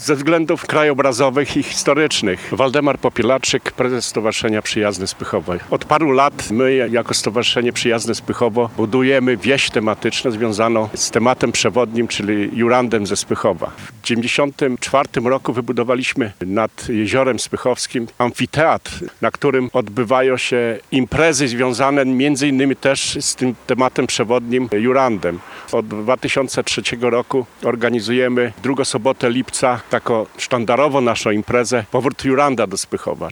ze względów krajobrazowych i historycznych. Waldemar Popielaczyk, prezes Stowarzyszenia Przyjazne Spychowo. Od paru lat my jako Stowarzyszenie Przyjazne Spychowo budujemy wieś tematyczną związaną z tematem przewodnim, czyli Jurandem ze Spychowa. W 1994 roku wybudowaliśmy nad Jeziorem Spychowskim amfiteatr, na którym odbywają się imprezy związane między innymi też z tym tematem przewodnim Jurandem. Od 2003 roku organizujemy drugą sobotę lipca taką sztandarową naszą imprezę Powrót Juranda do Spychowa.